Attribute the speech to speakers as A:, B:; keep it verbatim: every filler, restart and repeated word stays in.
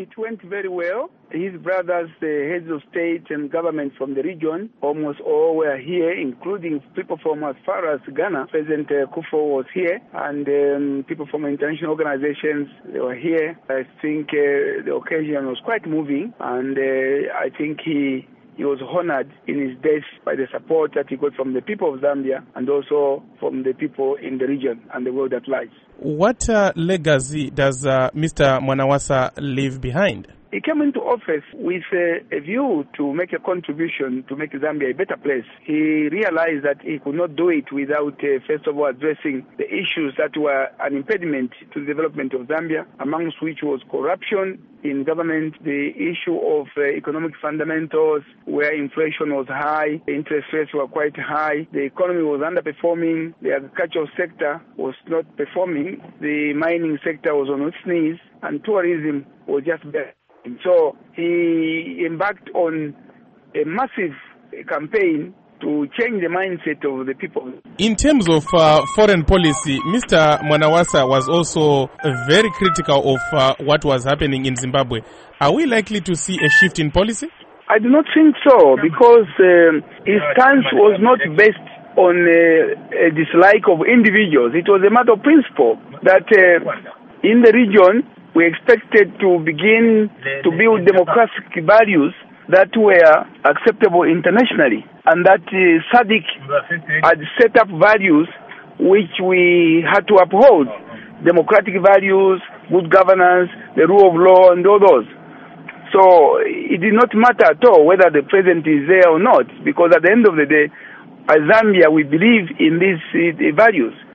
A: it went very well. His brothers, the heads of state and government from the region, almost all were here, including people from as far as Ghana. President uh, Kufuor was here, and um, people from international organizations, they were here. I think uh, the occasion was quite moving, and uh, I think he He was honored in his death by the support that he got from the people of Zambia and also from the people in the region and the world at large.
B: What uh, legacy does uh, Mister Mwanawasa leave behind?
A: He came into office with uh, a view to make a contribution to make Zambia a better place. He realized that he could not do it without, uh, first of all, addressing the issues that were an impediment to the development of Zambia, amongst which was corruption in government, the issue of uh, economic fundamentals, where inflation was high, the interest rates were quite high, the economy was underperforming, the agricultural sector was not performing, the mining sector was on its knees, and tourism was just bad. So he embarked on a massive campaign to change the mindset of the people.
B: In terms of uh, foreign policy, Mister Mwanawasa was also very critical of uh, what was happening in Zimbabwe. Are we likely to see a shift in policy?
A: I do not think so, because uh, his stance was not based on uh, a dislike of individuals. It was a matter of principle that uh, in the region we expected to begin to build democratic values that were acceptable internationally, and that uh, S A D C had set up values which we had to uphold. Democratic values, good governance, the rule of law, and all those. So it did not matter at all whether the president is there or not, because at the end of the day, as Zambia, we believe in these uh, values.